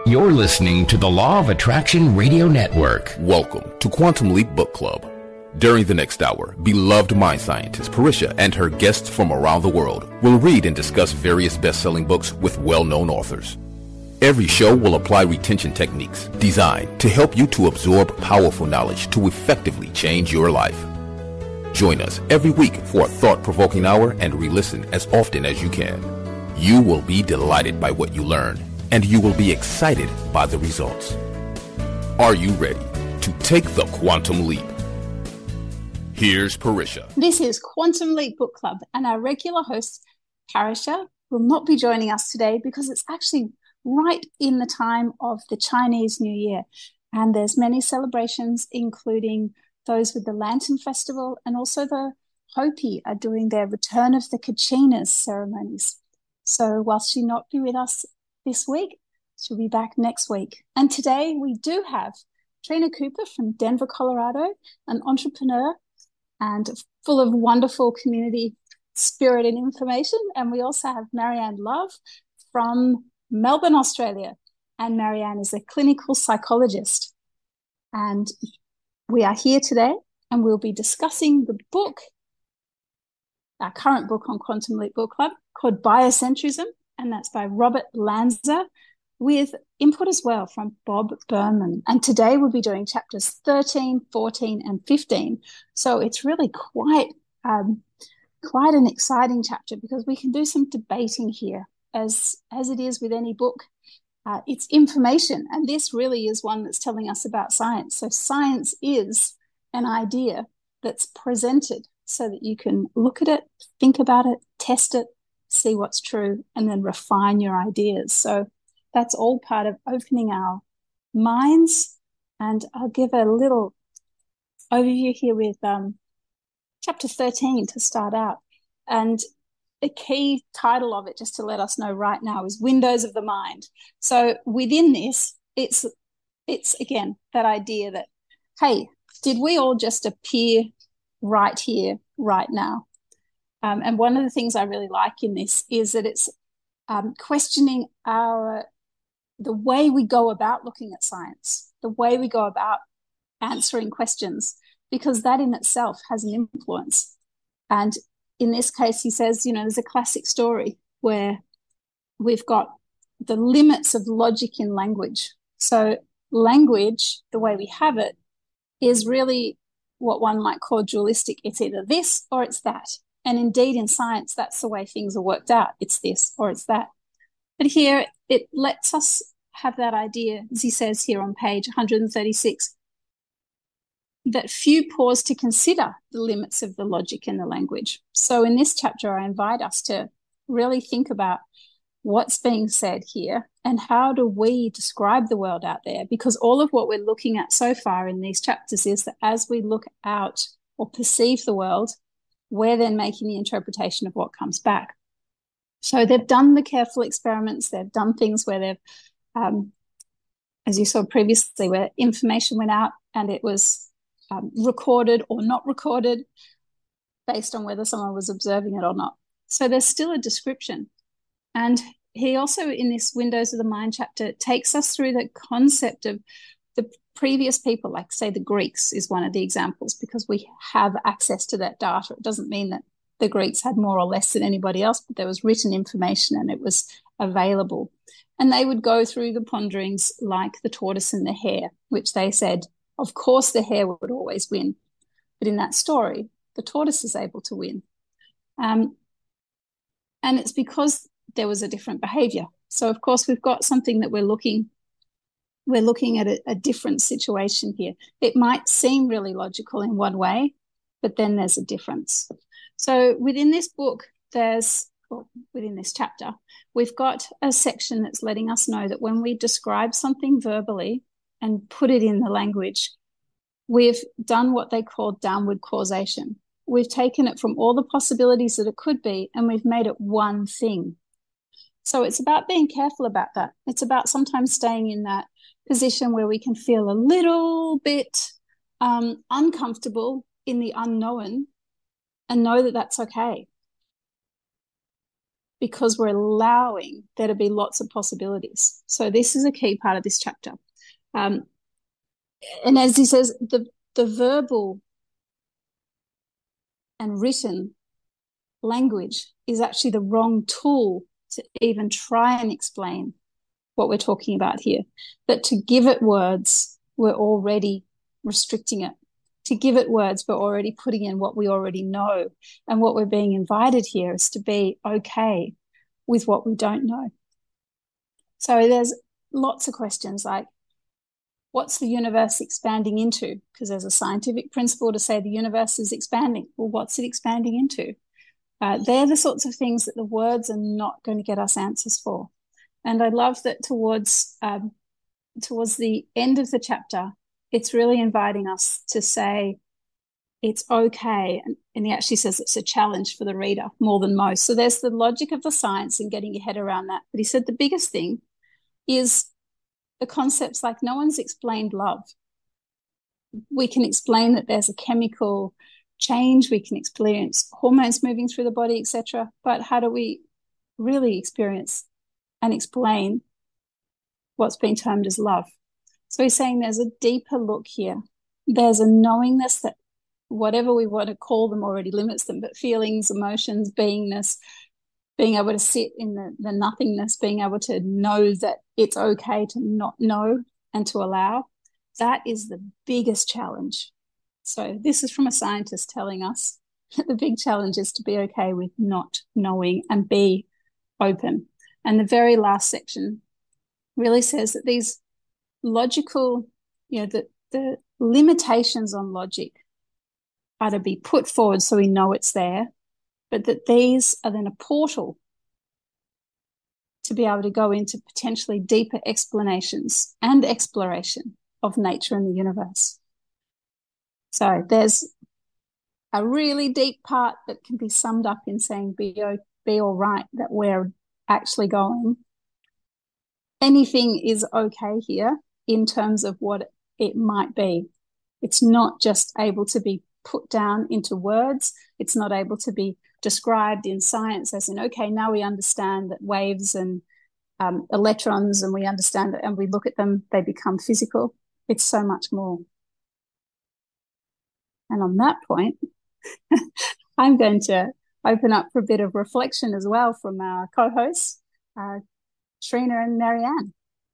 You're listening to the Law of Attraction Radio Network. Welcome to Quantum Leap Book Club. During the next hour, beloved mind scientist Parisha and her guests from around the world will read and discuss various best-selling books with well-known authors. Every show will apply retention techniques designed to help you to absorb powerful knowledge to effectively change your life. Join us every week for a thought-provoking hour and re-listen as often as you can. You will be delighted by what you learn, and you will be excited by the results. Are you ready to take the quantum leap? Here's Parisha. This is Quantum Leap Book Club, and our regular host, Parisha, will not be joining us today because it's actually right in the time of the Chinese New Year. And there's many celebrations, including those with the Lantern Festival, and also the Hopi are doing their Return of the Kachinas ceremonies. So whilst she'll not be with us this week, she'll be back next week. And today we do have Trina Cooper from Denver, Colorado, an entrepreneur and full of wonderful community spirit and information. And we also have Marianne Love from Melbourne, Australia. And Marianne is a clinical psychologist. And we are here today and we'll be discussing the book, our current book on Quantum Leap Book Club, called Biocentrism, and that's by Robert Lanza, with input as well from Bob Berman. And today we'll be doing chapters 13, 14, and 15. So it's really quite an exciting chapter because we can do some debating here, as it is with any book. It's information, and this really is one that's telling us about science. So science is an idea that's presented so that you can look at it, think about it, test it, see what's true, and then refine your ideas. So that's all part of opening our minds. And I'll give a little overview here with chapter 13 to start out. And the key title of it, just to let us know right now, is Windows of the Mind. So within this, it's again, that idea that, hey, did we all just appear right here, right now? And one of the things I really like in this is that it's questioning the way we go about looking at science, the way we go about answering questions, because that in itself has an influence. And in this case, he says, there's a classic story where we've got the limits of logic in language. So language, the way we have it, is really what one might call dualistic. It's either this or it's that. And indeed, in science, that's the way things are worked out. It's this or it's that. But here, it lets us have that idea, as he says here on page 136, that few pause to consider the limits of the logic in the language. So in this chapter, I invite us to really think about what's being said here and how do we describe the world out there? Because all of what we're looking at so far in these chapters is that as we look out or perceive the world, we're then making the interpretation of what comes back. So they've done the careful experiments. They've done things where they've, as you saw previously, where information went out and it was recorded or not recorded based on whether someone was observing it or not. So there's still a description. And he also, in this Windows of the Mind chapter, takes us through the concept of the previous people, like say the Greeks is one of the examples, because we have access to that data. It doesn't mean that the Greeks had more or less than anybody else, but there was written information and it was available. And they would go through the ponderings like the tortoise and the hare, which they said, of course, the hare would always win. But in that story, the tortoise is able to win. And it's because there was a different behavior. So, of course, we've got something that we're looking at a different situation here. It might seem really logical in one way, but then there's a difference. So within this book, within this chapter, we've got a section that's letting us know that when we describe something verbally and put it in the language, we've done what they call downward causation. We've taken it from all the possibilities that it could be, and we've made it one thing. So it's about being careful about that. It's about sometimes staying in that position where we can feel a little bit uncomfortable in the unknown and know that that's okay. because we're allowing there to be lots of possibilities. So this is a key part of this chapter. And as he says, the verbal and written language is actually the wrong tool to even try and explain what we're talking about here. That to give it words, we're already restricting it. To give it words, we're already putting in what we already know. And what we're being invited here is to be okay with what we don't know. So there's lots of questions like, what's the universe expanding into? Because there's a scientific principle to say the universe is expanding. Well, what's it expanding into? They're the sorts of things that the words are not going to get us answers for. And I love that towards the end of the chapter, it's really inviting us to say it's okay. And he actually says it's a challenge for the reader more than most. So there's the logic of the science and getting your head around that. But he said the biggest thing is the concepts like no one's explained love. We can explain that there's a chemical change, we can experience hormones moving through the body, etc. But how do we really experience and explain what's been termed as love? So he's saying there's a deeper look here. There's a knowingness that whatever we want to call them already limits them, but feelings, emotions, beingness, being able to sit in the nothingness, being able to know that it's okay to not know and to allow, that is the biggest challenge. So this is from a scientist telling us that the big challenge is to be okay with not knowing and be open. And the very last section really says that these logical, the limitations on logic are to be put forward so we know it's there, but that these are then a portal to be able to go into potentially deeper explanations and exploration of nature and the universe. So there's a really deep part that can be summed up in saying be all right, that we're actually going. Anything is okay here in terms of what it might be. It's not just able to be put down into words. It's not able to be described in science as in, okay, now we understand that waves and electrons, and we understand that, and we look at them, they become physical. It's so much more. And on that point, I'm going to open up for a bit of reflection as well from our co-hosts, Trina and Marianne.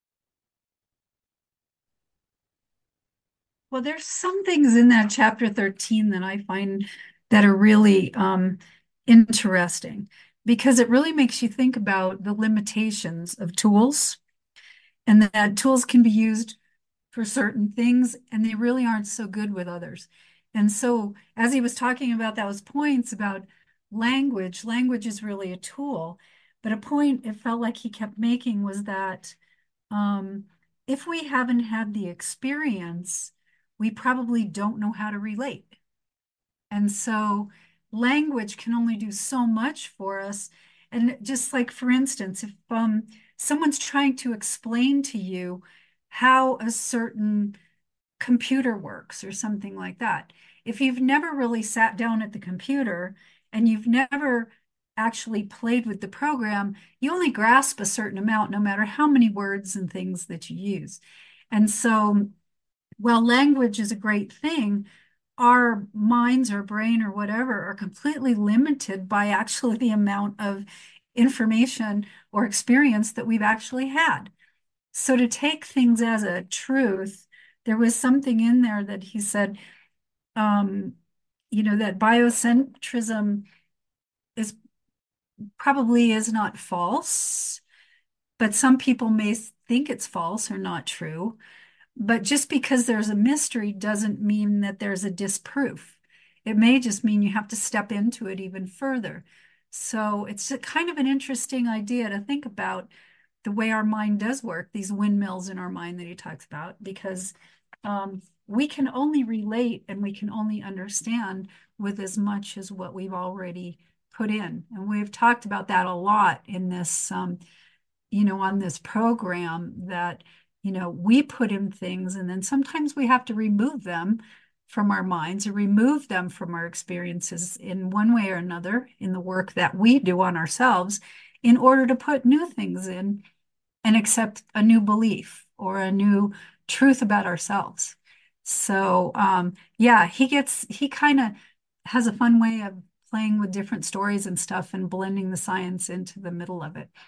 Well, there's some things in that chapter 13 that I find that are really interesting, because it really makes you think about the limitations of tools, and that tools can be used for certain things and they really aren't so good with others. And so as he was talking about those points about language is really a tool. But a point it felt like he kept making was that if we haven't had the experience, we probably don't know how to relate. And so language can only do so much for us. And just like, for instance, if someone's trying to explain to you how a certain computer works or something like that, if you've never really sat down at the computer and you've never actually played with the program, you only grasp a certain amount, no matter how many words and things that you use. And so while language is a great thing, our minds or brain or whatever are completely limited by actually the amount of information or experience that we've actually had. So to take things as a truth, there was something in there that he said, that biocentrism probably is not false, but some people may think it's false or not true. But just because there's a mystery doesn't mean that there's a disproof. It may just mean you have to step into it even further. So it's kind of an interesting idea to think about the way our mind does work, these windmills in our mind that he talks about, because we can only relate and we can only understand with as much as what we've already put in. And we've talked about that a lot in this, on this program, that we put in things and then sometimes we have to remove them from our minds or remove them from our experiences in one way or another in the work that we do on ourselves in order to put new things in and accept a new belief or a new truth about ourselves. So yeah, he kind of has a fun way of playing with different stories and stuff and blending the science into the middle of it.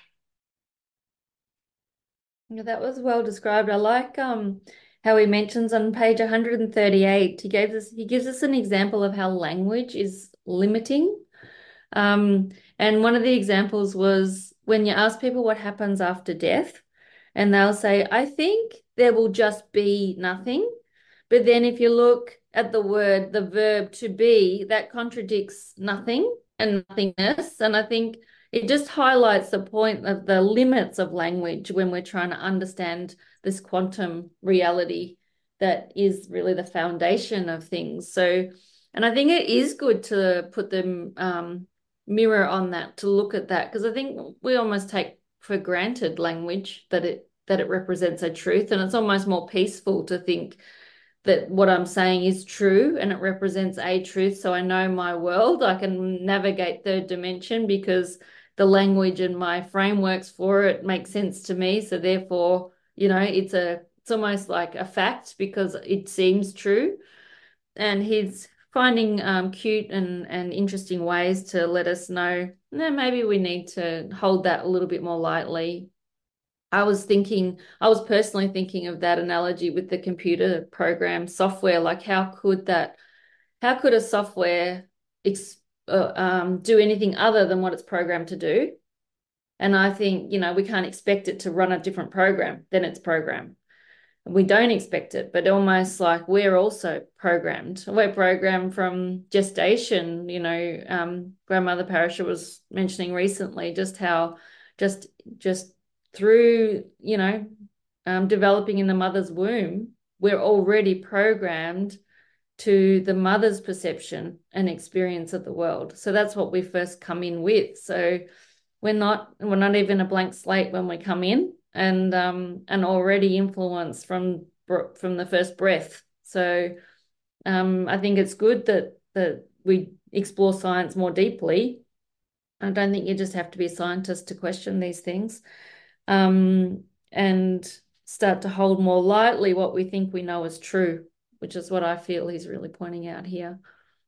Yeah, that was well described. I like how he mentions on page 138, he gives us an example of how language is limiting. And one of the examples was when you ask people what happens after death, and they'll say, I think there will just be nothing. But then if you look at the verb to be, that contradicts nothing and nothingness. And I think it just highlights the point of the limits of language when we're trying to understand this quantum reality that is really the foundation of things. So, and I think it is good to put the mirror on that, to look at that, because I think we almost take for granted language that it represents a truth, and it's almost more peaceful to think that what I'm saying is true and it represents a truth. So I know my world, I can navigate third dimension because the language and my frameworks for it make sense to me. So therefore, it's almost like a fact because it seems true. And he's finding cute and interesting ways to let us know maybe we need to hold that a little bit more lightly. I was personally thinking of that analogy with the computer program software. Like, how could a software do anything other than what it's programmed to do? And I think, we can't expect it to run a different program than its program. We don't expect it, but almost like we're also programmed. We're programmed from gestation. Grandmother Parasha was mentioning recently just how just through, developing in the mother's womb, we're already programmed to the mother's perception and experience of the world. So that's what we first come in with. So we're not even a blank slate when we come in, and already influenced from the first breath. So I think it's good that we explore science more deeply. I don't think you just have to be a scientist to question these things. And start to hold more lightly what we think we know is true, which is what I feel he's really pointing out here.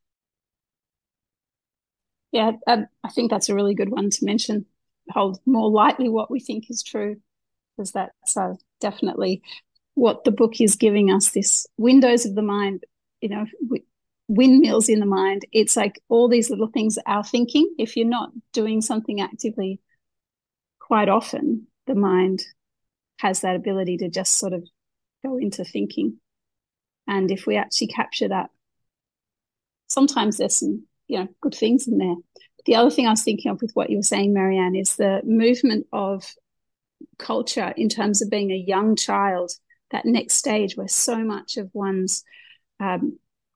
Yeah, I think that's a really good one to mention. Hold more lightly what we think is true, because that's definitely what the book is giving us, this windows of the mind, windmills in the mind. It's like all these little things, our thinking, if you're not doing something actively quite often, the mind has that ability to just sort of go into thinking. And if we actually capture that, sometimes there's some, good things in there. The other thing I was thinking of with what you were saying, Marianne, is the movement of culture in terms of being a young child, that next stage where so much of one's, the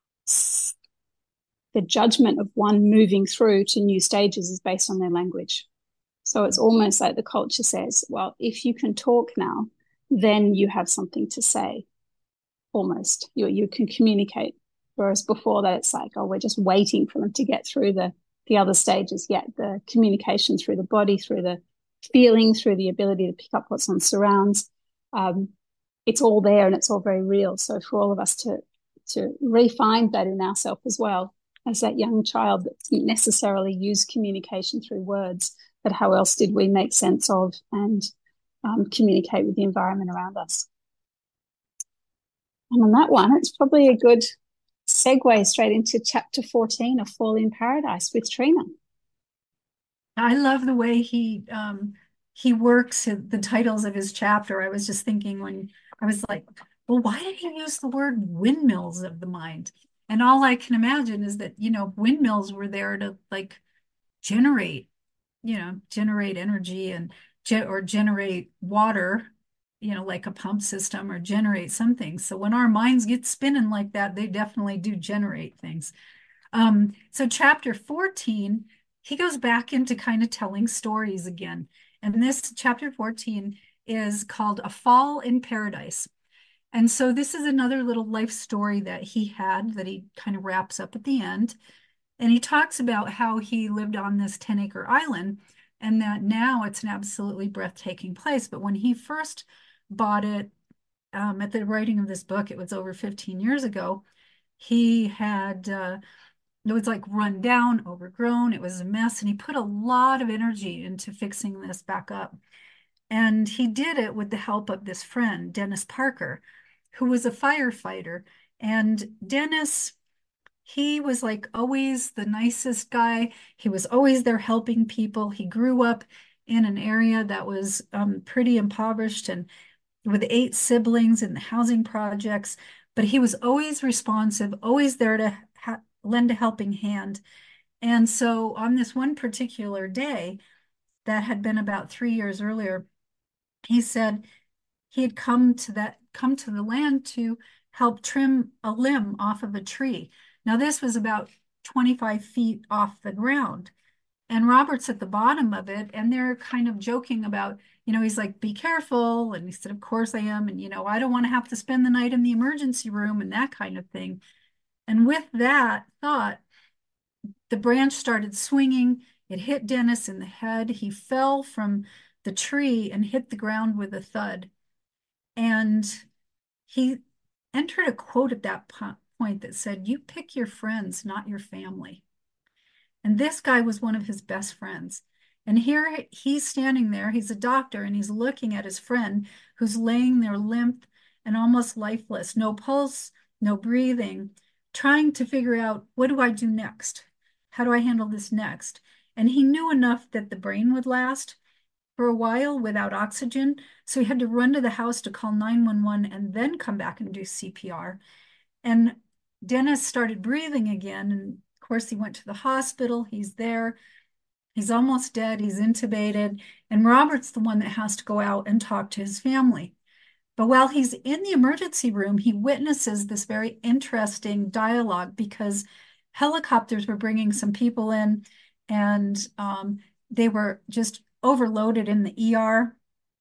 judgment of one moving through to new stages is based on their language. So it's almost like the culture says, well, if you can talk now, then you have something to say, almost. You can communicate. Whereas before that, it's like, oh, we're just waiting for them to get through the other stages. Yet the communication through the body, through the feeling, through the ability to pick up what's on surrounds, it's all there and it's all very real. So for all of us to re-find that in ourselves as well, as that young child that didn't necessarily use communication through words, but how else did we make sense of and communicate with the environment around us? And on that one, it's probably a good segue straight into chapter 14 of Fall in Paradise with Trina. I love the way he works the titles of his chapter. I was just thinking when I was like, well, why did he use the word windmills of the mind? And all I can imagine is that, windmills were there to generate energy and generate water, like a pump system, or generate something. So when our minds get spinning like that, they definitely do generate things. So chapter 14, he goes back into kind of telling stories again. And this chapter 14 is called A Fall in Paradise. And so this is another little life story that he had that he kind of wraps up at the end. And he talks about how he lived on this 10-acre island. and that now it's an absolutely breathtaking place. But when he first bought it, at the writing of this book, it was over 15 years ago, he had, it was like run down, overgrown, it was a mess, and he put a lot of energy into fixing this back up. And he did it with the help of this friend, Dennis Parker, who was a firefighter. And Dennis, he was like always the nicest guy. He was always there helping people. He grew up in an area that was pretty impoverished and with 8 siblings in the housing projects, but he was always responsive, always there to lend a helping hand. And so on this one particular day that had been about 3 years earlier, he said he had come to the land to help trim a limb off of a tree. Now this was about 25 feet off the ground. And Robert's at the bottom of it, and they're kind of joking about, he's like, be careful. And he said, of course I am. And, I don't want to have to spend the night in the emergency room and that kind of thing. And with that thought, the branch started swinging. It hit Dennis in the head. He fell from the tree and hit the ground with a thud. And he entered a quote at that point that said, "You pick your friends, not your family." And this guy was one of his best friends. And here he's standing there, he's a doctor, and he's looking at his friend who's laying there limp and almost lifeless, no pulse, no breathing, trying to figure out, what do I do next? How do I handle this next? And he knew enough that the brain would last for a while without oxygen. So he had to run to the house to call 911 and then come back and do CPR. And Dennis started breathing again. And of course, he went to the hospital. He's there. He's almost dead. He's intubated. And Robert's the one that has to go out and talk to his family. But while he's in the emergency room, he witnesses this very interesting dialogue because helicopters were bringing some people in, and they were just overloaded in the ER.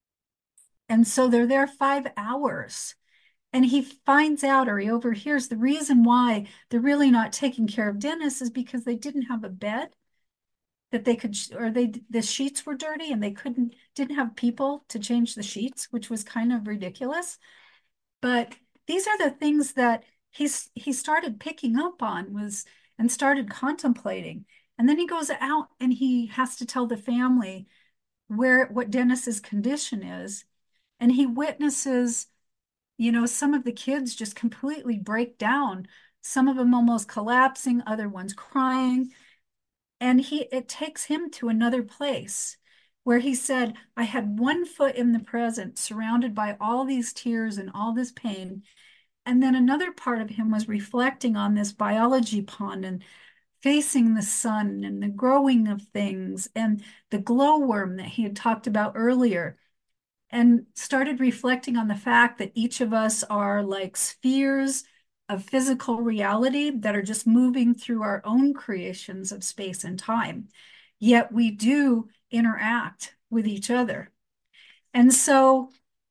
And so they're there 5 hours. And he finds out, or he overhears, the reason why they're really not taking care of Dennis is because they didn't have a bed that they could, or the sheets were dirty and they didn't have people to change the sheets, which was kind of ridiculous. But these are the things that he started picking up on and started contemplating. And then he goes out and he has to tell the family what Dennis's condition is. And he witnesses, some of the kids just completely break down, some of them almost collapsing, other ones crying. And it takes him to another place where he said, I had one foot in the present, surrounded by all these tears and all this pain. And then another part of him was reflecting on this biology pond and facing the sun and the growing of things and the glowworm that he had talked about earlier, and started reflecting on the fact that each of us are like spheres of physical reality that are just moving through our own creations of space and time. Yet we do interact with each other. And so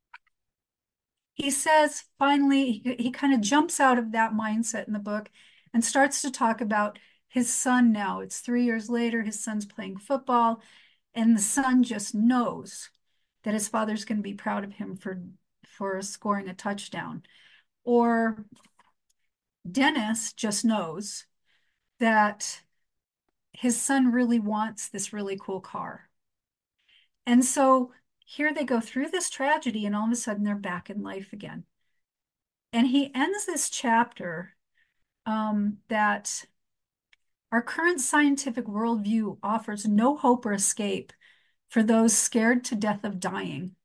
he says, finally, he kind of jumps out of that mindset in the book and starts to talk about his son now. It's 3 years later, his son's playing football, and the son just knows that his father's going to be proud of him for scoring a touchdown. Or Dennis just knows that his son really wants this really cool car. And so here they go through this tragedy, and all of a sudden they're back in life again. And he ends this chapter that our current scientific worldview offers no hope or escape for those scared to death of dying.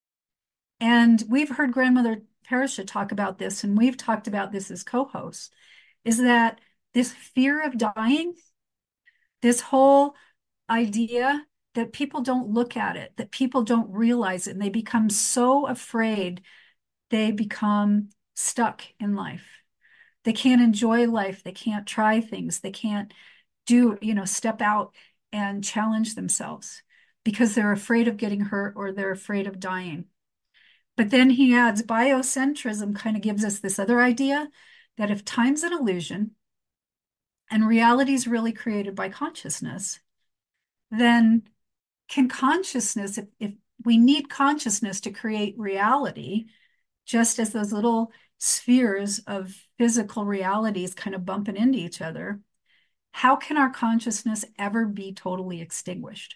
And we've heard Grandmother Parisha talk about this, and we've talked about this as co-hosts, is that this fear of dying, this whole idea that people don't look at it, that people don't realize it, and they become so afraid, they become stuck in life. They can't enjoy life. They can't try things. They can't step out and challenge themselves because they're afraid of getting hurt or they're afraid of dying. But then he adds, biocentrism kind of gives us this other idea that if time's an illusion and reality is really created by consciousness, then can consciousness, if we need consciousness to create reality, just as those little spheres of physical realities kind of bumping into each other, how can our consciousness ever be totally extinguished?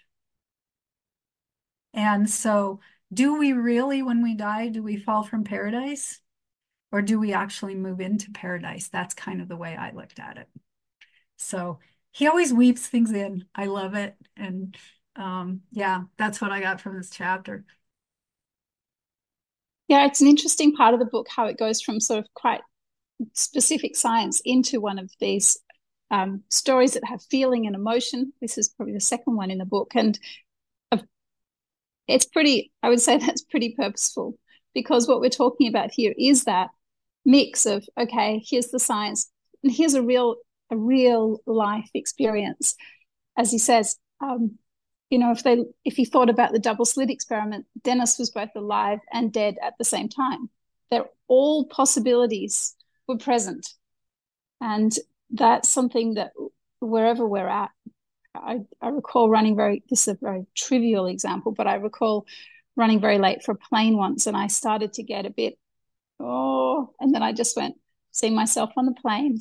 And so, do we really, when we die, do we fall from paradise? Or do we actually move into paradise? That's kind of the way I looked at it. So he always weaves things in. I love it. And yeah, that's what I got from this chapter. Yeah, it's an interesting part of the book how it goes from sort of quite specific science into one of these stories that have feeling and emotion. This is probably the second one in the book. And it's pretty, I would say that's pretty purposeful, because what we're talking about here is that mix of, okay, here's the science and here's a real life experience. As he says, you know, if he thought about the double slit experiment, Dennis was both alive and dead at the same time. That all possibilities were present. And that's something that wherever we're at, I recall this is a very trivial example, but I recall running very late for a plane once, and I started to get a bit, and then I just went, seeing myself on the plane,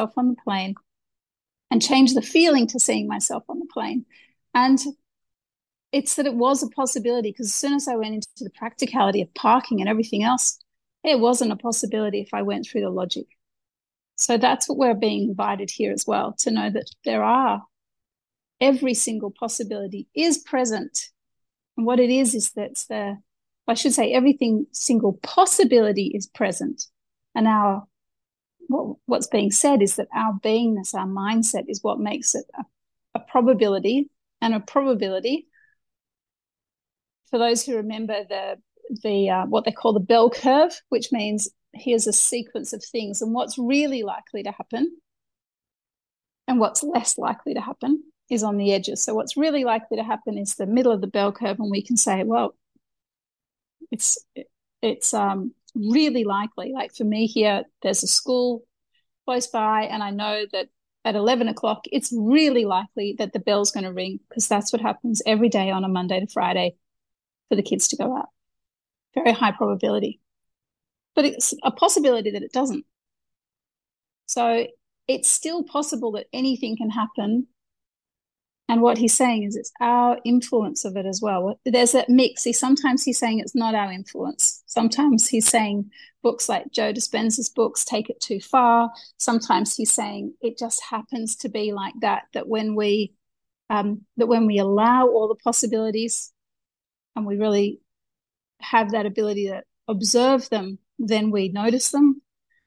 and change the feeling to seeing myself on the plane. And it's that it was a possibility, because as soon as I went into the practicality of parking and everything else, it wasn't a possibility if I went through the logic. So that's what we're being invited here as well, to know that every single possibility is present. And what it is that everything single possibility is present. And what's being said is that our beingness, our mindset, is what makes it a probability. And a probability, for those who remember the what they call the bell curve, which means here's a sequence of things and what's really likely to happen and what's less likely to happen is on the edges. So what's really likely to happen is the middle of the bell curve, and we can say, well, it's really likely. Like for me here, there's a school close by, and I know that at 11 o'clock, it's really likely that the bell's going to ring, because that's what happens every day on a Monday to Friday for the kids to go out. Very high probability. But it's a possibility that it doesn't. So it's still possible that anything can happen. And what he's saying is it's our influence of it as well. There's that mix. Sometimes he's saying it's not our influence. Sometimes he's saying books like Joe Dispenza's books take it too far. Sometimes he's saying it just happens to be like that, that when we allow all the possibilities and we really have that ability to observe them, then we notice them.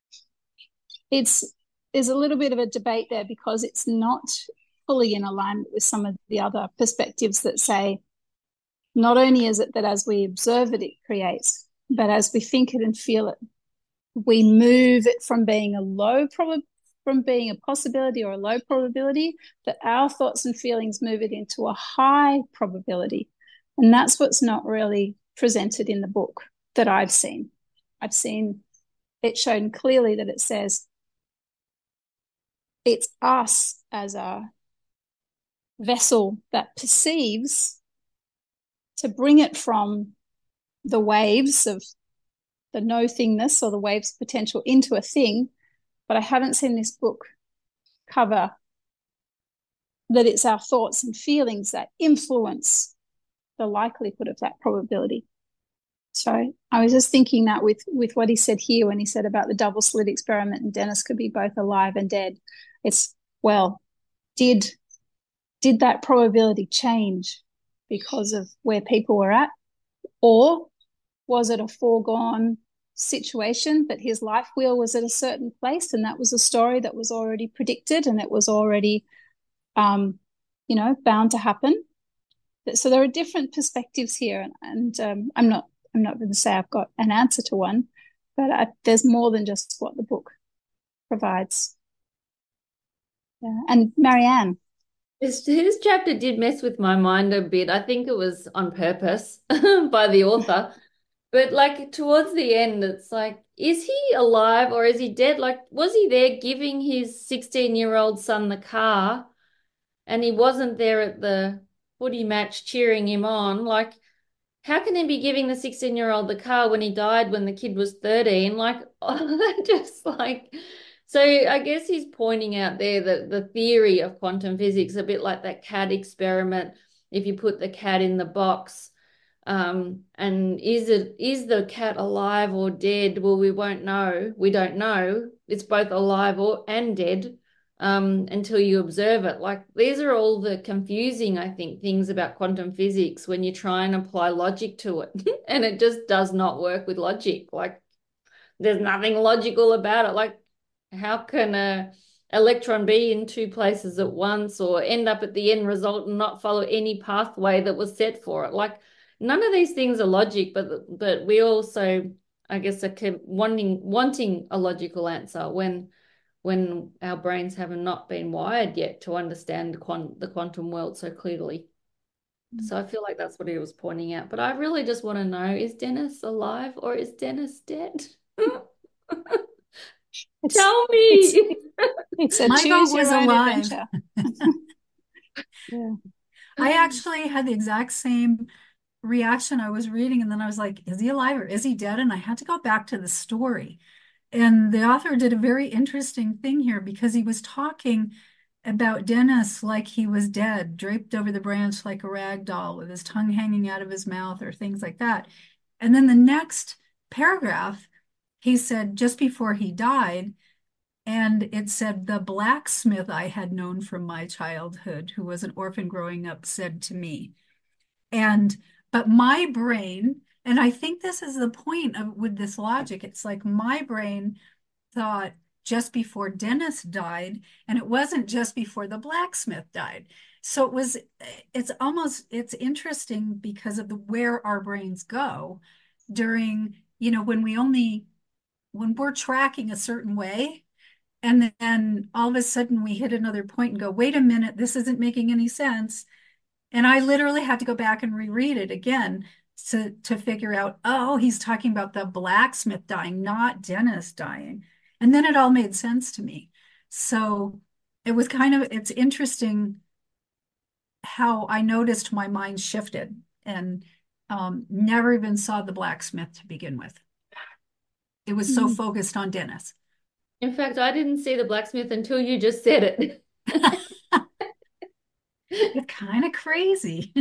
There's a little bit of a debate there, because it's not fully in alignment with some of the other perspectives that say not only is it that as we observe it, it creates, but as we think it and feel it, we move it from being from being a possibility or a low probability, that our thoughts and feelings move it into a high probability. And that's what's not really presented in the book that I've seen. I've seen it shown clearly that it says it's us as a vessel that perceives, to bring it from the waves of the no thingness or the waves of potential into a thing. But I haven't seen this book cover that it's our thoughts and feelings that influence the likelihood of that probability. So I was just thinking that with what he said here, when he said about the double slit experiment and Dennis could be both alive and dead. It's, well, did that probability change because of where people were at? Or was it a foregone situation that his life wheel was at a certain place and that was a story that was already predicted and it was already, bound to happen? So there are different perspectives here, and I'm not going to say I've got an answer to one, but there's more than just what the book provides. Yeah. And Marianne. This chapter did mess with my mind a bit. I think it was on purpose by the author. But like towards the end, it's like, is he alive or is he dead? Like, was he there giving his 16-year-old son the car and he wasn't there at the footy match cheering him on. Like, how can he be giving the 16-year-old the car when he died when the kid was 13? Like, just like, so I guess he's pointing out there that the theory of quantum physics, a bit like that cat experiment, if you put the cat in the box, and is the cat alive or dead? Well, we won't know. We don't know. It's both alive and dead. Until you observe it. Like, these are all the confusing, I think, things about quantum physics when you try and apply logic to it. And it just does not work with logic. Like, there's nothing logical about it. Like, how can a electron be in two places at once or end up at the end result and not follow any pathway that was set for it? Like, none of these things are logic, but we also, I guess, are wanting a logical answer when our brains have not been wired yet to understand the quantum world so clearly. So I feel like that's what he was pointing out. But I really just want to know, is Dennis alive or is Dennis dead? Tell me. It's a My choose vote your was own alive. adventure. Yeah. I actually had the exact same reaction. I was reading and then I was like, is he alive or is he dead? And I had to go back to the story. And the author did a very interesting thing here because he was talking about Dennis like he was dead, draped over the branch like a rag doll with his tongue hanging out of his mouth or things like that. And then the next paragraph, he said, just before he died, and it said, the blacksmith I had known from my childhood, who was an orphan growing up, said to me. But my brain, and I think this is the point with this logic, it's like my brain thought just before Dennis died, and it wasn't just before the blacksmith died. So it's interesting because of where our brains go during, when we're tracking a certain way, and then all of a sudden we hit another point and go, wait a minute, this isn't making any sense. And I literally had to go back and reread it again to figure out, oh, he's talking about the blacksmith dying, not Dennis dying. And then it all made sense to me. So it's interesting how I noticed my mind shifted and never even saw the blacksmith to begin with. It was so focused on Dennis. In fact, I didn't see the blacksmith until you just said it. It's kind of crazy.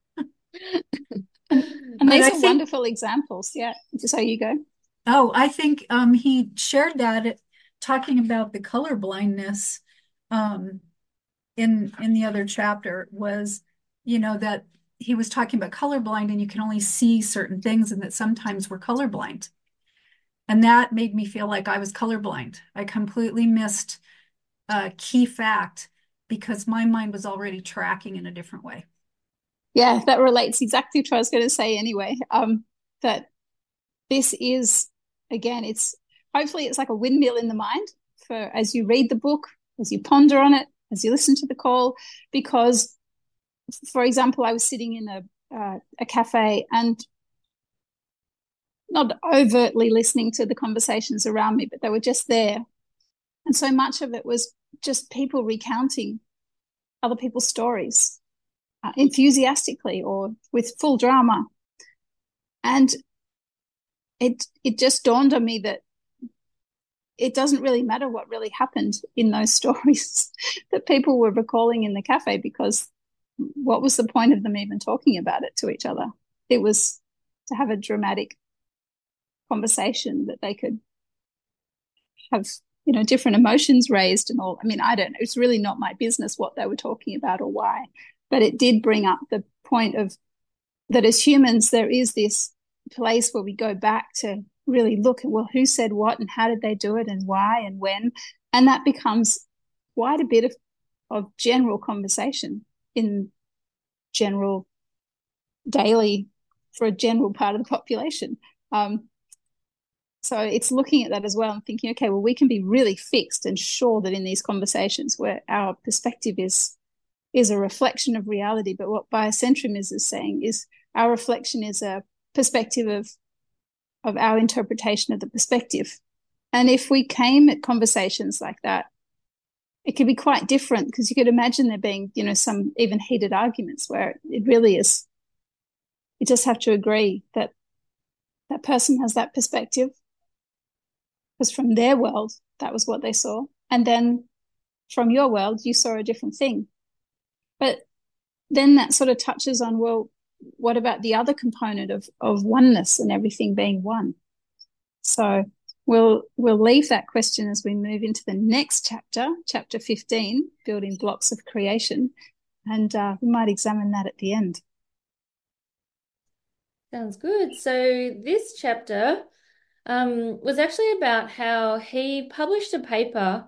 And these are wonderful examples. Yeah. So you go. Oh, I think he shared that talking about the color blindness in the other chapter was, that he was talking about colorblind and you can only see certain things and that sometimes we're colorblind. And that made me feel like I was colorblind. I completely missed a key fact because my mind was already tracking in a different way. Yeah, that relates exactly to what I was going to say anyway. That this is, again, hopefully it's like a windmill in the mind for as you read the book, as you ponder on it, as you listen to the call. Because, for example, I was sitting in a cafe and not overtly listening to the conversations around me, but they were just there. And so much of it was just people recounting other people's stories enthusiastically or with full drama. And it just dawned on me that it doesn't really matter what really happened in those stories that people were recalling in the cafe, because what was the point of them even talking about it to each other? It was to have a dramatic conversation that they could have, different emotions raised and all. I mean, I don't know. It's really not my business what they were talking about or why, but it did bring up the point of that as humans, there is this place where we go back to really look at, well, who said what and how did they do it and why and when? And that becomes quite a bit of general conversation in general daily for a general part of the population. So it's looking at that as well and thinking, okay, well, we can be really fixed and sure that in these conversations where our perspective is a reflection of reality, but what biocentrism is saying is our reflection is a perspective of our interpretation of the perspective. And if we came at conversations like that it could be quite different, because you could imagine there being, some even heated arguments where it really is, you just have to agree that that person has that perspective, because from their world, that was what they saw. And then from your world, you saw a different thing. But then that sort of touches on, well, what about the other component of oneness and everything being one? So we'll leave that question as we move into the next chapter, chapter 15, Building Blocks of Creation, and we might examine that at the end. Sounds good. So this chapter was actually about how he published a paper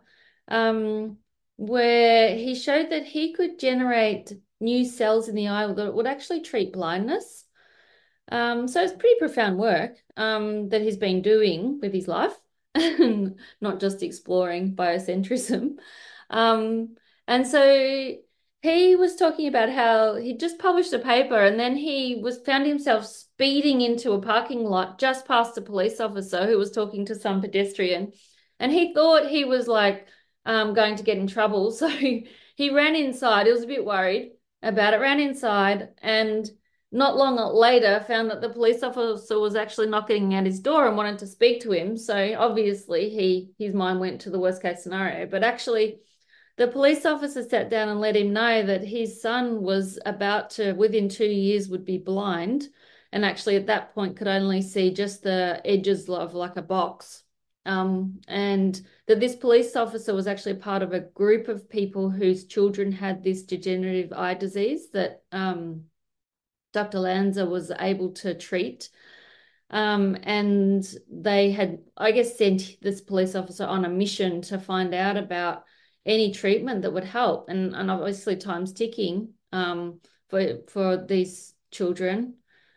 where he showed that he could generate new cells in the eye that would actually treat blindness. So it's pretty profound work that he's been doing with his life, not just exploring biocentrism. And so he was talking about how he just published a paper, and then he found himself speeding into a parking lot just past a police officer who was talking to some pedestrian, and he thought he was like going to get in trouble. So he ran inside. He was a bit worried about it, ran inside, and not long later found that the police officer was actually knocking at his door and wanted to speak to him. So obviously his mind went to the worst case scenario, but actually the police officer sat down and let him know that his son was about to, within 2 years, would be blind, and actually at that point could only see just the edges of like a box. And that this police officer was actually part of a group of people whose children had this degenerative eye disease that Dr. Lanza was able to treat. And they had, I guess, sent this police officer on a mission to find out about any treatment that would help. And obviously time's ticking for these children.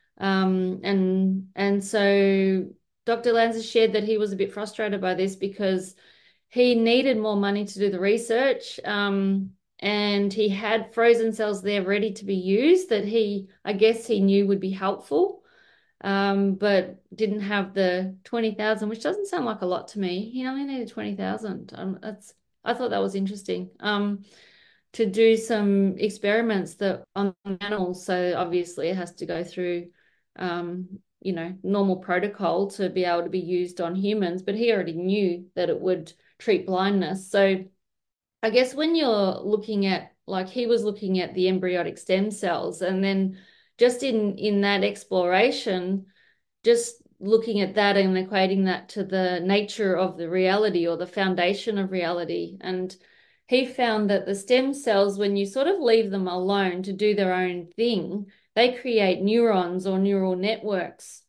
And so Dr. Lanza shared that he was a bit frustrated by this because he needed more money to do the research. And he had frozen cells there ready to be used that I guess he knew would be helpful, but didn't have the 20,000, which doesn't sound like a lot to me. He only needed 20,000. I thought that was interesting, to do some experiments that on animals. So obviously it has to go through, normal protocol to be able to be used on humans, but he already knew that it would treat blindness. So I guess when you're looking at, like he was looking at the embryonic stem cells, and then just in that exploration, just looking at that and equating that to the nature of the reality or the foundation of reality. And he found that the stem cells, when you sort of leave them alone to do their own thing, they create neurons or neural networks.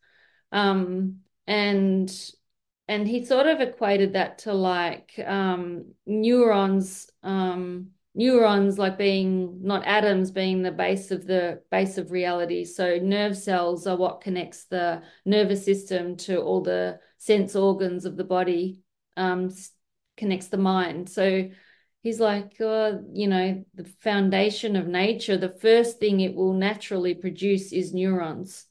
And he sort of equated that to like neurons like being not atoms, being the base of reality. So nerve cells are what connects the nervous system to all the sense organs of the body, connects the mind. So he's like, the foundation of nature, the first thing it will naturally produce is neurons.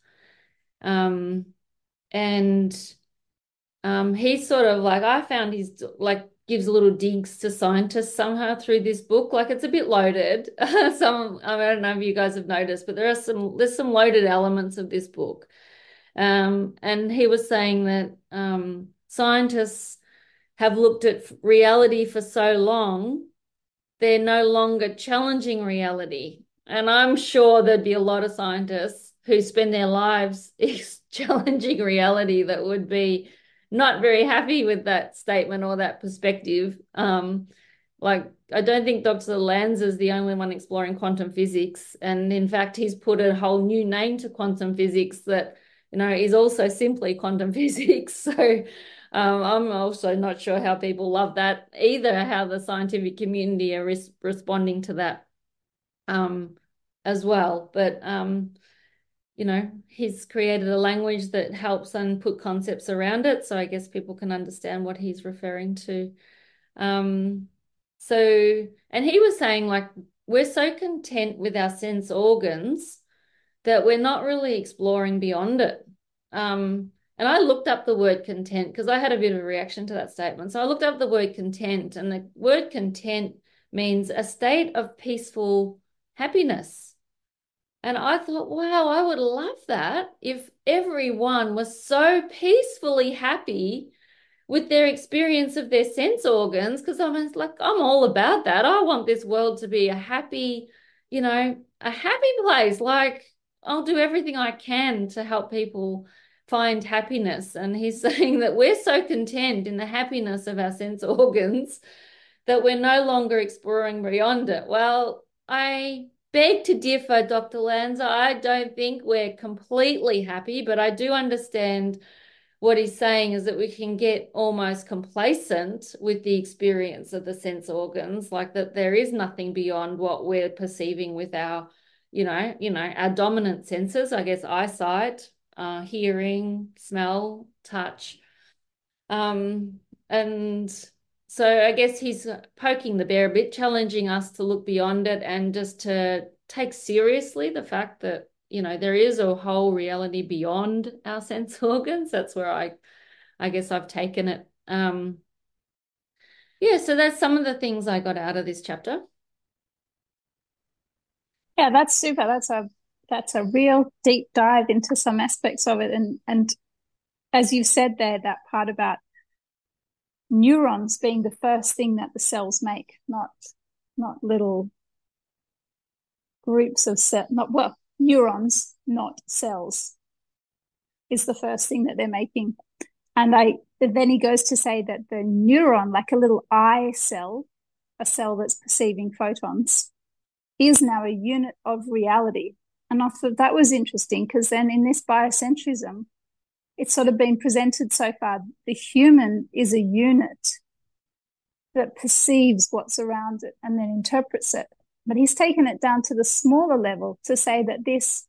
He's sort of like, I found he's like gives little digs to scientists somehow through this book. Like it's a bit loaded. I don't know if you guys have noticed, but there's some loaded elements of this book. And he was saying that scientists have looked at reality for so long, they're no longer challenging reality. And I'm sure there'd be a lot of scientists who spend their lives challenging reality that would be not very happy with that statement or that perspective. Like, I don't think Dr. Lanza is the only one exploring quantum physics. And in fact, he's put a whole new name to quantum physics that, is also simply quantum physics. So I'm also not sure how people love that either, how the scientific community are responding to that as well. But, he's created a language that helps and put concepts around it. So I guess people can understand what he's referring to. And he was saying, like, we're so content with our sense organs that we're not really exploring beyond it. And I looked up the word content because I had a bit of a reaction to that statement. So I looked up the word content, and the word content means a state of peaceful happiness. And I thought, wow, I would love that if everyone was so peacefully happy with their experience of their sense organs, because I'm all about that. I want this world to be a happy, a happy place. Like, I'll do everything I can to help people find happiness. And he's saying that we're so content in the happiness of our sense organs that we're no longer exploring beyond it. Well, I beg to differ, Dr. Lanza. I don't think we're completely happy, but I do understand what he's saying is that we can get almost complacent with the experience of the sense organs, like that there is nothing beyond what we're perceiving with our, our dominant senses, I guess, eyesight, hearing, smell, touch. And so I guess he's poking the bear a bit, challenging us to look beyond it and just to take seriously the fact that, there is a whole reality beyond our sense organs. That's where I guess I've taken it. Yeah, so that's some of the things I got out of this chapter. Yeah, that's super. That's a real deep dive into some aspects of it. And as you said there, that part about neurons being the first thing that the cells make, not little groups of neurons, not cells, is the first thing that they're making. And then he goes to say that the neuron, like a little eye cell, a cell that's perceiving photons, is now a unit of reality. And I thought that was interesting, because then in this biocentrism, it's sort of been presented so far, the human is a unit that perceives what's around it and then interprets it. But he's taken it down to the smaller level to say that this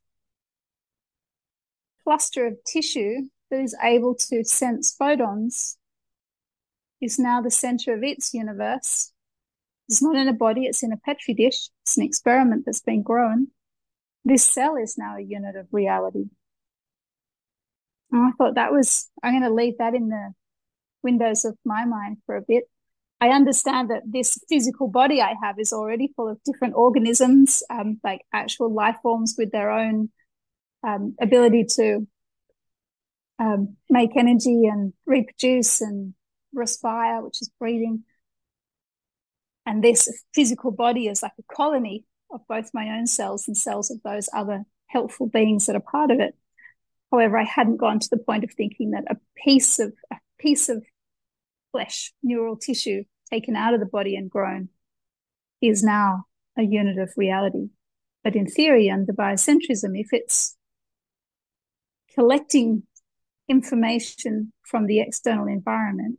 cluster of tissue that is able to sense photons is now the center of its universe. It's not in a body, it's in a Petri dish. It's an experiment that's been grown. This cell is now a unit of reality. And I thought I'm going to leave that in the windows of my mind for a bit. I understand that this physical body I have is already full of different organisms, like actual life forms with their own ability to make energy and reproduce and respire, which is breathing. And this physical body is like a colony of both my own cells and cells of those other helpful beings that are part of it. However, I hadn't gone to the point of thinking that a piece of flesh, neural tissue taken out of the body and grown is now a unit of reality. But in theory, under biocentrism, if it's collecting information from the external environment,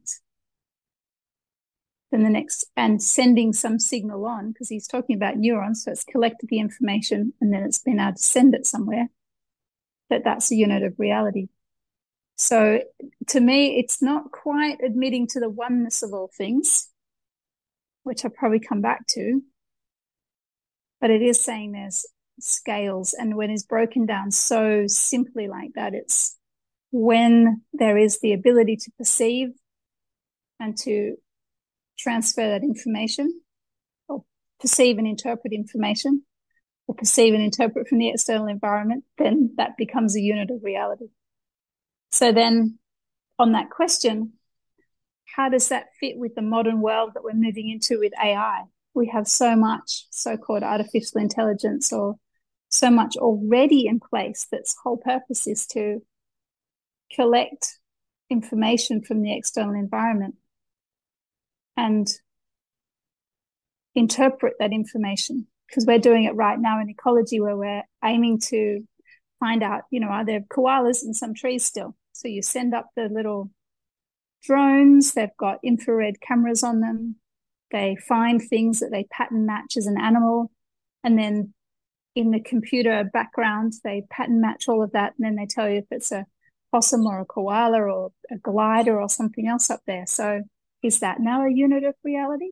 then and sending some signal on, because he's talking about neurons, so it's collected the information and then it's been able to send it somewhere, that's a unit of reality. So to me, it's not quite admitting to the oneness of all things, which I'll probably come back to, but it is saying there's scales, and when it's broken down so simply like that, it's when there is the ability to perceive and to transfer that information, or perceive and interpret information, or perceive and interpret from the external environment, then that becomes a unit of reality. So then on that question, how does that fit with the modern world that we're moving into with AI? We have so much so-called artificial intelligence, or so much already in place that's whole purpose is to collect information from the external environment and interpret that information. Because we're doing it right now in ecology, where we're aiming to find out, are there koalas in some trees still? So you send up the little drones, they've got infrared cameras on them. They find things that they pattern match as an animal. And then in the computer background, they pattern match all of that. And then they tell you if it's a possum or a koala or a glider or something else up there. So is that now a unit of reality?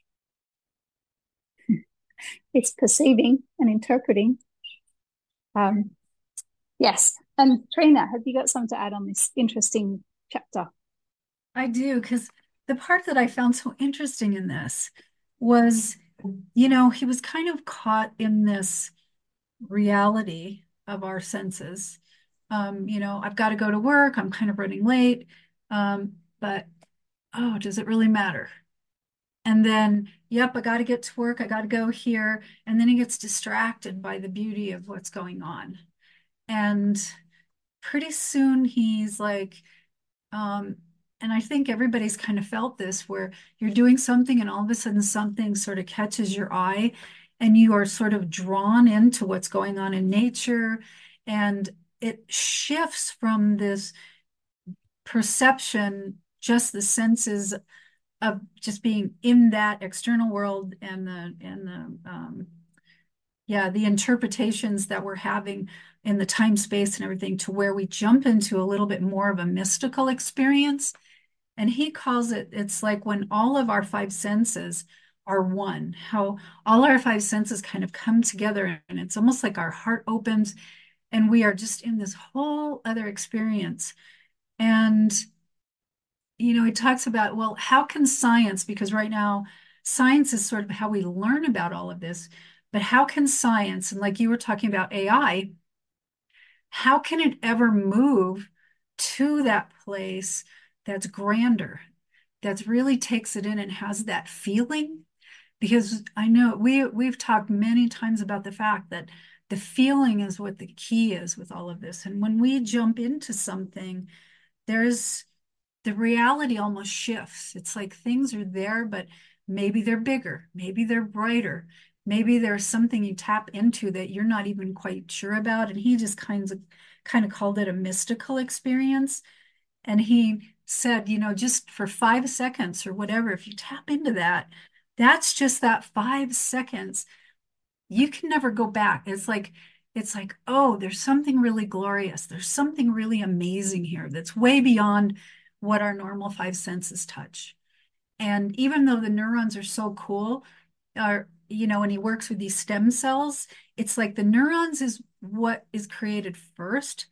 It's perceiving and interpreting. Yes. And Trina, have you got something to add on this interesting chapter? I do, because the part that I found so interesting in this was he was kind of caught in this reality of our senses. I've got to go to work. I'm kind of running late. But oh, does it really matter? And then, yep, I got to get to work. I got to go here. And then he gets distracted by the beauty of what's going on. And pretty soon he's like, and I think everybody's kind of felt this where you're doing something and all of a sudden something sort of catches your eye and you are sort of drawn into what's going on in nature. And it shifts from this perception, just the senses of just being in that external world and the interpretations that we're having in the time space and everything, to where we jump into a little bit more of a mystical experience. And he calls it's like when all of our five senses are one, how all our five senses kind of come together, and it's almost like our heart opens and we are just in this whole other experience. And he talks about, well, how can science, because right now science is sort of how we learn about all of this, but how can science, and like you were talking about AI, how can it ever move to that place that's grander, that really takes it in and has that feeling? Because I know we've talked many times about the fact that the feeling is what the key is with all of this. And when we jump into something, there's the reality almost shifts. It's like things are there, but maybe they're bigger, maybe they're brighter, maybe there's something you tap into that you're not even quite sure about. And he just kind of called it a mystical experience. And he said, just for 5 seconds or whatever, if you tap into that, that's just that 5 seconds. You can never go back. It's like, oh, there's something really glorious. There's something really amazing here that's way beyond what our normal five senses touch. And even though the neurons are so cool, when he works with these stem cells, it's like the neurons is what is created first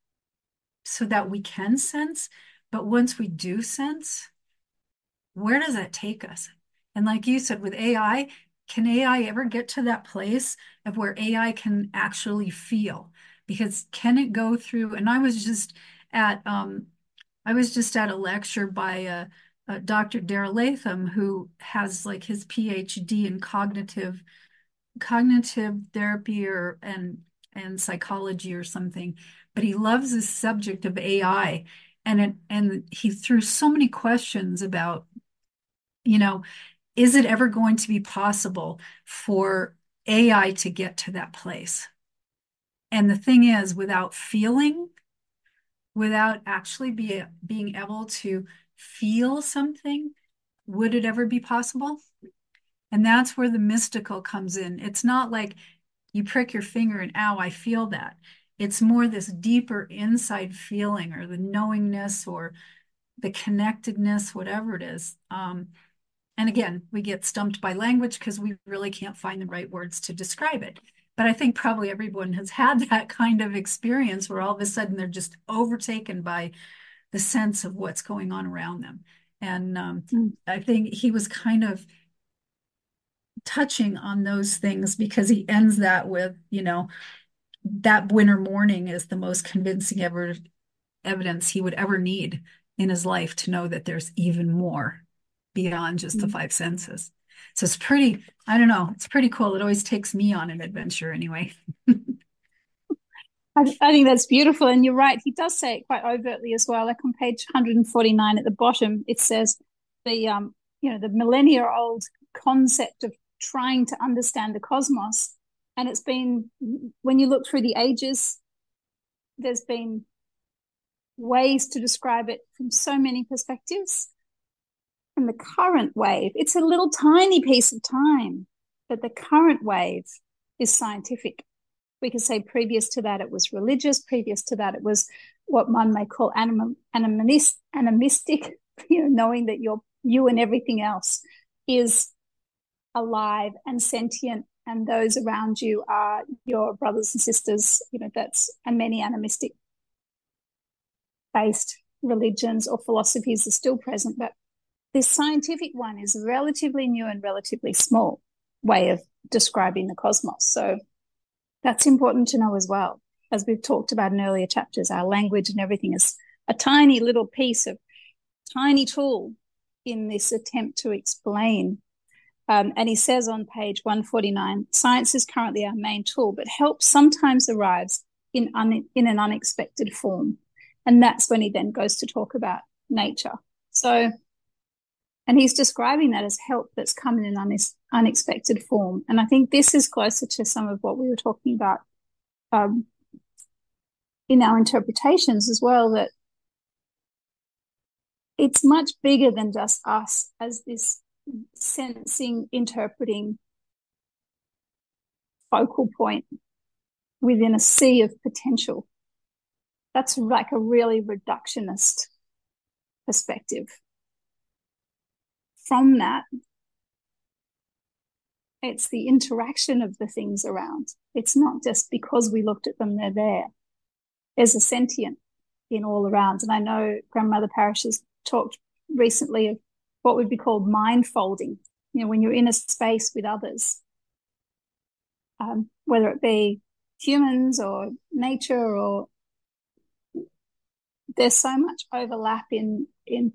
so that we can sense. But once we do sense, where does that take us? And like you said, with AI, can AI ever get to that place of where AI can actually feel? Because can it go through? And I was just at a lecture by Dr. Daryl Latham, who has like his PhD in cognitive therapy and psychology or something, but he loves this subject of AI, and he threw so many questions about, is it ever going to be possible for AI to get to that place? And the thing is, without feeling, without actually being able to feel something, would it ever be possible? And that's where the mystical comes in. It's not like you prick your finger and, ow, I feel that. It's more this deeper inside feeling, or the knowingness, or the connectedness, whatever it is. And again, we get stumped by language because we really can't find the right words to describe it. But I think probably everyone has had that kind of experience where all of a sudden they're just overtaken by the sense of what's going on around them. And I think he was kind of touching on those things, because he ends that with, that winter morning is the most convincing evidence he would ever need in his life to know that there's even more beyond just the five senses. So it's pretty, I don't know, it's pretty cool. It always takes me on an adventure anyway. I think that's beautiful. And you're right. He does say it quite overtly as well. Like on page 149 at the bottom, it says the millennia old concept of trying to understand the cosmos. And it's been, when you look through the ages, there's been ways to describe it from so many perspectives. And the current wave, it's a little tiny piece of time, but the current wave is scientific. We could say previous to that it was religious, previous to that it was what one may call animistic, knowing that you and everything else is alive and sentient, and those around you are your brothers and sisters. And many animistic based religions or philosophies are still present, but this scientific one is relatively new and relatively small. way of describing the cosmos. So that's important to know as well. As we've talked about in earlier chapters, our language and everything is a tiny little piece of tiny tool in this attempt to explain. And he says on page 149, science is currently our main tool, but help sometimes arrives in an unexpected form. And that's when he then goes to talk about nature. So, and he's describing that as help that's come in an unexpected form. And I think this is closer to some of what we were talking about in our interpretations as well, that it's much bigger than just us as this sensing, interpreting focal point within a sea of potential. That's like a really reductionist perspective. From that, it's the interaction of the things around. It's not just because we looked at them, they're there. There's a sentient in all around. And I know Grandmother Parish has talked recently of what would be called mind folding, when you're in a space with others, whether it be humans or nature, or there's so much overlap in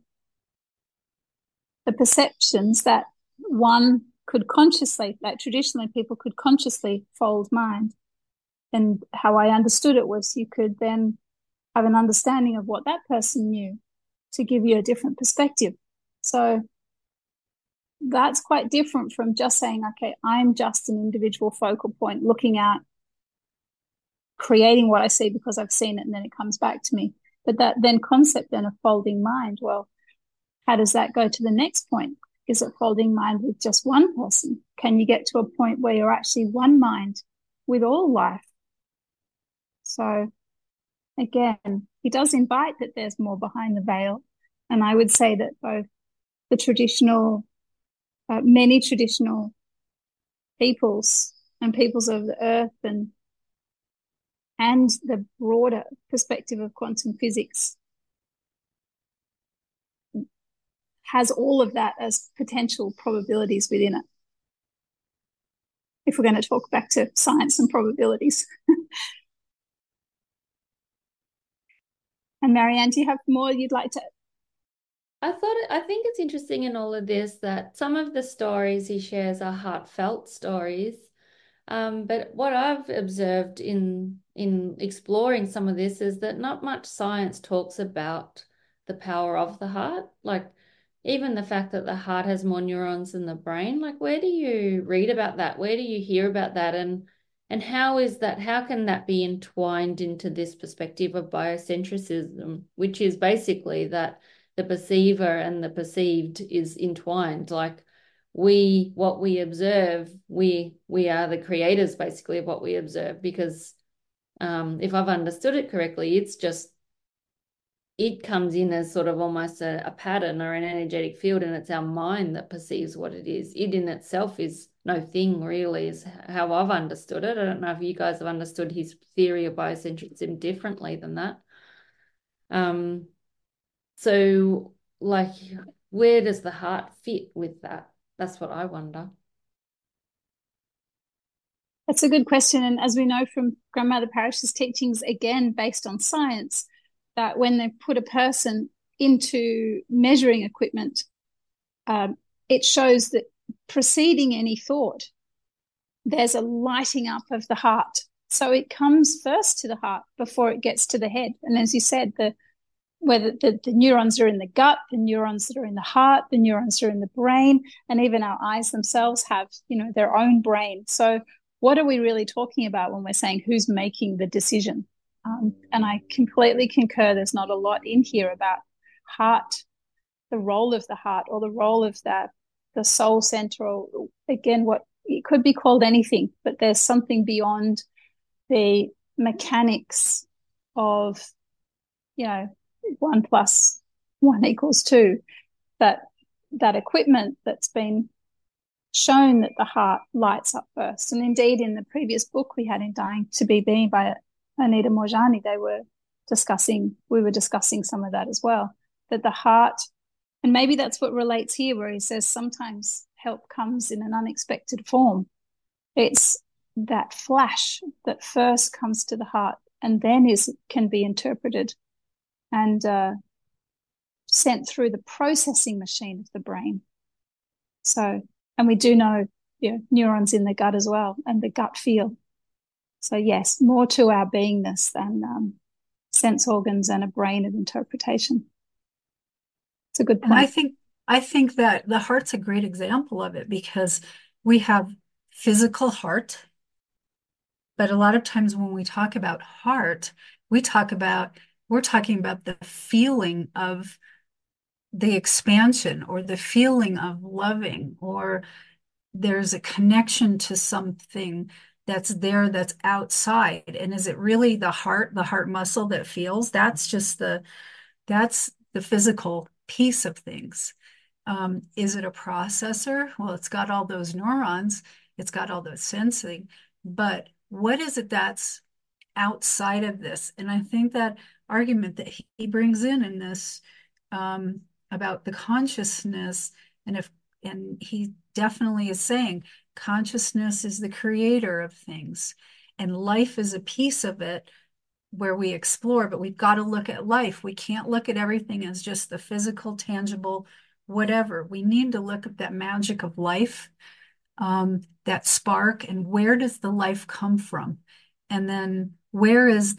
the perceptions that one could consciously, like traditionally people could consciously fold mind. And how I understood it was you could then have an understanding of what that person knew to give you a different perspective. So that's quite different from just saying, okay, I'm just an individual focal point looking at creating what I see because I've seen it and then it comes back to me. But that then concept then of folding mind, well, how does that go to the next point? Is it folding mind with just one person? Can you get to a point where you're actually one mind with all life? So again, he does invite that there's more behind the veil. And I would say that both the traditional, many traditional peoples and peoples of the earth and the broader perspective of quantum physics has all of that as potential probabilities within it. If we're going to talk back to science and probabilities. And Marianne, do you have more you'd like to? I think it's interesting in all of this that some of the stories he shares are heartfelt stories. But what I've observed in exploring some of this is that not much science talks about the power of the heart. Like even the fact that the heart has more neurons than the brain, like where do you read about that? Where do you hear about that? And how can that be entwined into this perspective of biocentrism, which is basically that the perceiver and the perceived is entwined. Like what we observe, we are the creators basically of what we observe, because if I've understood it correctly, it comes in as sort of almost a pattern or an energetic field, and it's our mind that perceives what it is. It in itself is no thing, really, is how I've understood it. I don't know if you guys have understood his theory of biocentrism differently than that. So, like, where does the heart fit with that? That's what I wonder. That's a good question. And as we know from Grandmother Parish's teachings, again, based on science, that when they put a person into measuring equipment, it shows that preceding any thought, there's a lighting up of the heart. So it comes first to the heart before it gets to the head. And as you said, whether the neurons are in the gut, the neurons that are in the heart, the neurons are in the brain, and even our eyes themselves have, their own brain. So what are we really talking about when we're saying who's making the decision? And I completely concur. There's not a lot in here about heart, the role of the heart, or the role of the soul center, or again, what it could be called anything, but there's something beyond the mechanics of, 1 + 1 = 2, that equipment that's been shown that the heart lights up first. And indeed, in the previous book we had in Dying to Be Being by Anita Moorjani, we were discussing some of that as well, that the heart, and maybe that's what relates here, where he says sometimes help comes in an unexpected form. It's that flash that first comes to the heart and then can be interpreted and sent through the processing machine of the brain. So, and we do know, neurons in the gut as well, and the gut feel. So yes, more to our beingness than sense organs and a brain of interpretation. It's a good point. And I think that the heart's a great example of it, because we have physical heart, but a lot of times when we talk about heart, we're talking about the feeling of the expansion, or the feeling of loving, or there's a connection to something that's there, that's outside. And is it really the heart muscle that feels? That's the physical piece of things. Is it a processor? Well, it's got all those neurons, it's got all those sensing, but what is it that's outside of this? And I think that argument that he brings in this about the consciousness, and he definitely is saying consciousness is the creator of things, and life is a piece of it where we explore, but we've got to look at life. We can't look at everything as just the physical, tangible, whatever. We need to look at that magic of life, that spark, and where does the life come from? And then where is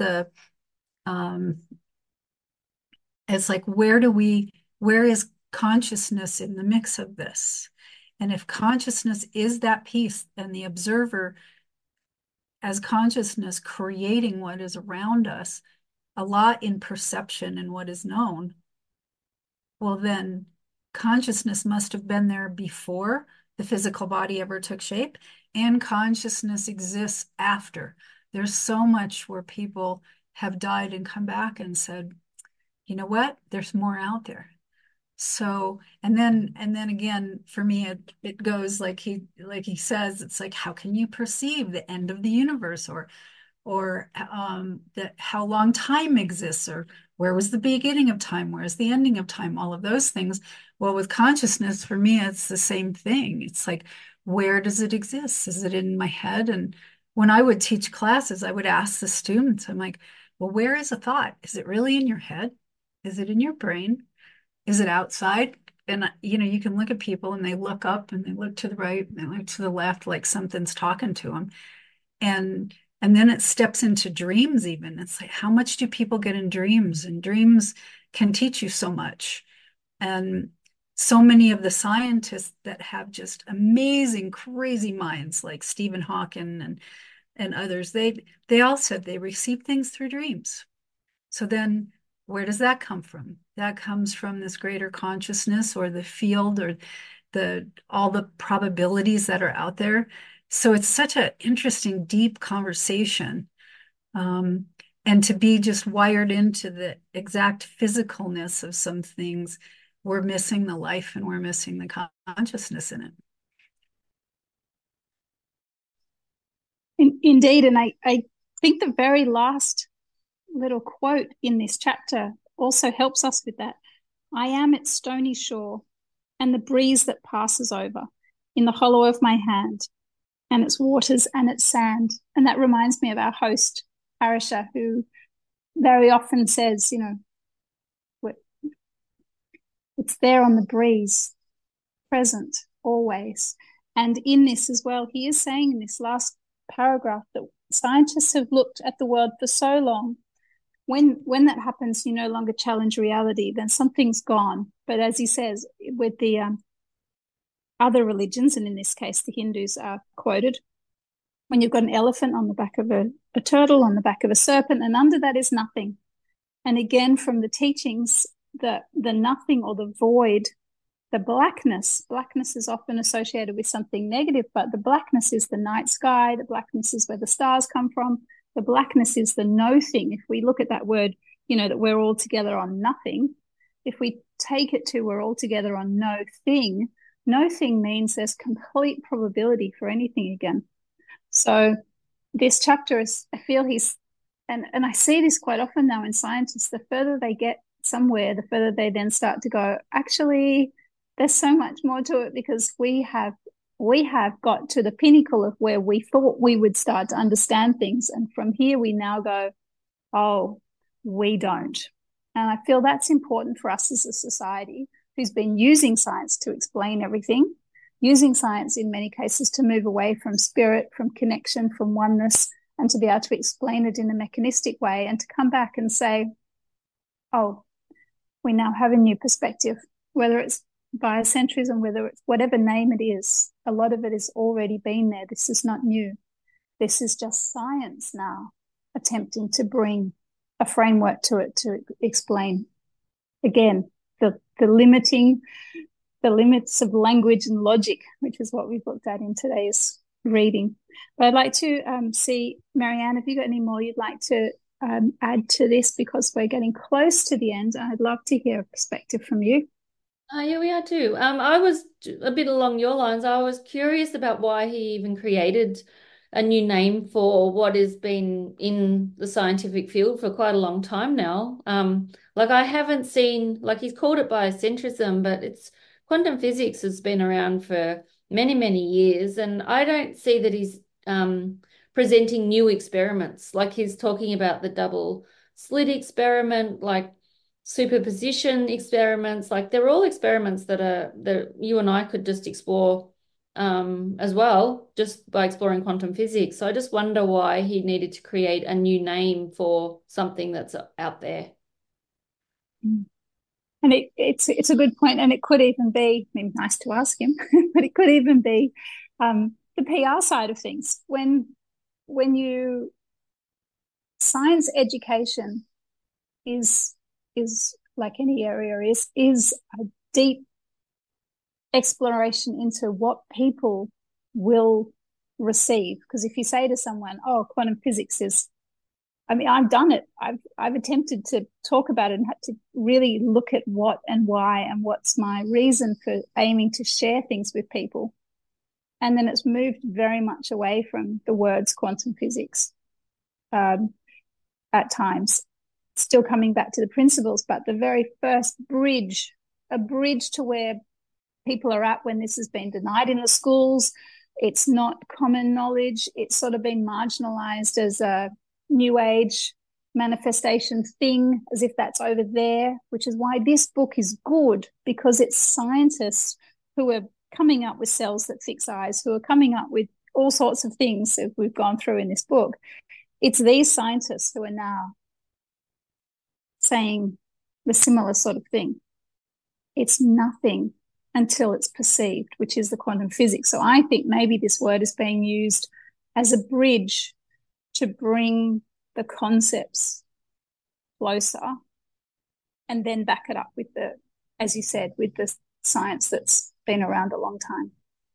it's like, where is consciousness in the mix of this? And if consciousness is that piece, and the observer as consciousness creating what is around us, a lot in perception and what is known, well, then consciousness must have been there before the physical body ever took shape, and consciousness exists after. There's so much where people have died and come back and said, you know what, there's more out there. So, and then again, for me, it goes like he says, it's like, how can you perceive the end of the universe, or that how long time exists, or where was the beginning of time, where's the ending of time, all of those things. Well, with consciousness, for me, it's the same thing. It's like, where does it exist? Is it in my head? And when I would teach classes, I would ask the students, I'm like, well, where is a thought? Is it really in your head? Is it in your brain? Is it outside? And you can look at people and they look up and they look to the right and they look to the left, like something's talking to them. And then it steps into dreams even. It's like, how much do people get in dreams? And dreams can teach you so much. And so many of the scientists that have just amazing, crazy minds, like Stephen Hawking and others, they all said they receive things through dreams. So then where does that come from? That comes from this greater consciousness, or the field, or all the probabilities that are out there. So it's such an interesting, deep conversation. And to be just wired into the exact physicalness of some things, we're missing the life and we're missing the consciousness in it. Indeed. And I think the very last little quote in this chapter also helps us with that. I am its stony shore, and the breeze that passes over, in the hollow of my hand, and its waters and its sand. And that reminds me of our host, Parisha, who very often says, it's there on the breeze, present always. And in this as well, he is saying in this last paragraph that scientists have looked at the world for so long. When that happens, you no longer challenge reality, then something's gone. But as he says, with the other religions, and in this case, the Hindus are quoted, when you've got an elephant on the back of a turtle, on the back of a serpent, and under that is nothing. And again, from the teachings, the nothing, or the void, the blackness is often associated with something negative, but the blackness is the night sky, the blackness is where the stars come from. The blackness is the no thing. If we look at that word, that we're all together on nothing, if we take it to we're all together on no thing means there's complete probability for anything again. So this chapter is, I feel and I see this quite often now in scientists, the further they get somewhere, the further they then start to go, actually, there's so much more to it, because we have got to the pinnacle of where we thought we would start to understand things. And from here, we now go, oh, we don't. And I feel that's important for us as a society who's been using science to explain everything, using science in many cases to move away from spirit, from connection, from oneness, and to be able to explain it in a mechanistic way, and to come back and say, oh, we now have a new perspective, whether it's biocentrism, whether it's whatever name it is. A lot of it has already been there. This is not new. This is just science now attempting to bring a framework to it to explain, again, the limits of language and logic, which is what we've looked at in today's reading. But I'd like to see, Marianne, have you got any more you'd like to add to this, because we're getting close to the end. I'd love to hear a perspective from you. Yeah, we are too. I was a bit along your lines. I was curious about why he even created a new name for what has been in the scientific field for quite a long time now. Like I haven't seen, like he's called it biocentrism, but it's quantum physics has been around for many, many years. And I don't see that he's presenting new experiments. Like he's talking about the double slit experiment, like superposition experiments, like they're all experiments that you and I could just explore as well, just by exploring quantum physics. So I just wonder why he needed to create a new name for something that's out there. And it's a good point, and it could even be, I mean, nice to ask him, but it could even be the PR side of things. When science education is like any area is a deep exploration into what people will receive. Because if you say to someone, oh, quantum physics is, I mean, I've done it. I've attempted to talk about it and had to really look at what and why and what's my reason for aiming to share things with people. And then it's moved very much away from the words quantum physics at times, still coming back to the principles, but the very first bridge, a bridge to where people are at when this has been denied in the schools. It's not common knowledge. It's sort of been marginalized as a new age manifestation thing, as if that's over there, which is why this book is good, because it's scientists who are coming up with cells that fix eyes, who are coming up with all sorts of things that we've gone through in this book. It's these scientists who are now saying the similar sort of thing. It's nothing until it's perceived, which is the quantum physics. So I think maybe this word is being used as a bridge to bring the concepts closer, and then back it up with the, as you said, with the science that's been around a long time.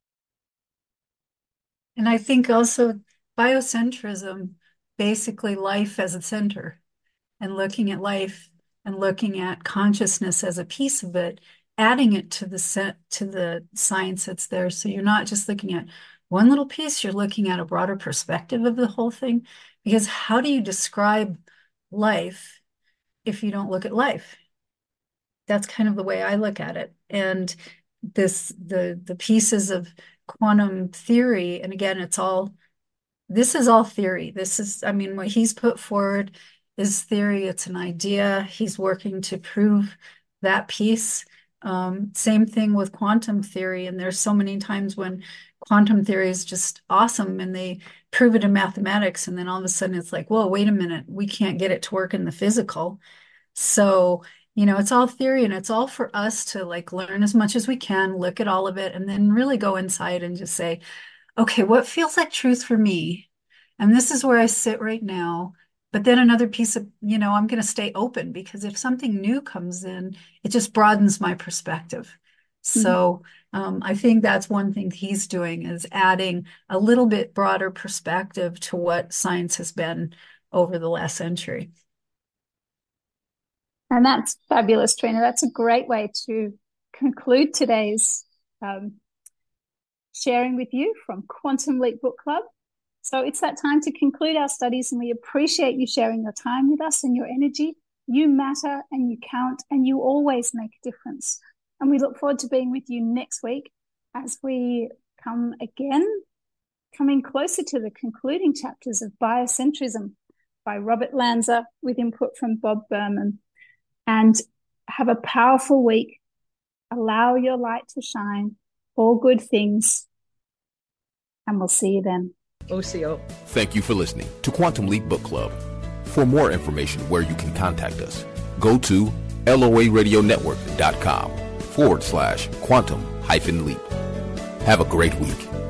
And I think also biocentrism, basically life as a center, and looking at life and looking at consciousness as a piece of it, adding it to the science that's there. So you're not just looking at one little piece, you're looking at a broader perspective of the whole thing. Because how do you describe life if you don't look at life? That's kind of the way I look at it. And the pieces of quantum theory, and again, this is all theory. This is, I mean, what he's put forward is theory. It's an idea. He's working to prove that piece. Same thing with quantum theory. And there's so many times when quantum theory is just awesome and they prove it in mathematics. And then all of a sudden it's like, whoa, wait a minute. We can't get it to work in the physical. So, it's all theory, and it's all for us to like learn as much as we can, look at all of it, and then really go inside and just say, okay, what feels like truth for me? And this is where I sit right now. But then another piece of, I'm going to stay open, because if something new comes in, it just broadens my perspective. Mm-hmm. So I think that's one thing he's doing, is adding a little bit broader perspective to what science has been over the last century. And that's fabulous, Trina. That's a great way to conclude today's sharing with you from Quantum Leap Book Club. So it's that time to conclude our studies, and we appreciate you sharing your time with us and your energy. You matter and you count, and you always make a difference. And we look forward to being with you next week as we coming closer to the concluding chapters of Biocentrism by Robert Lanza with input from Bob Berman. And have a powerful week. Allow your light to shine, all good things. And we'll see you then. OCO. Thank you for listening to Quantum Leap Book Club. For more information where you can contact us, go to loaradionetwork.com/quantum-leap. Have a great week.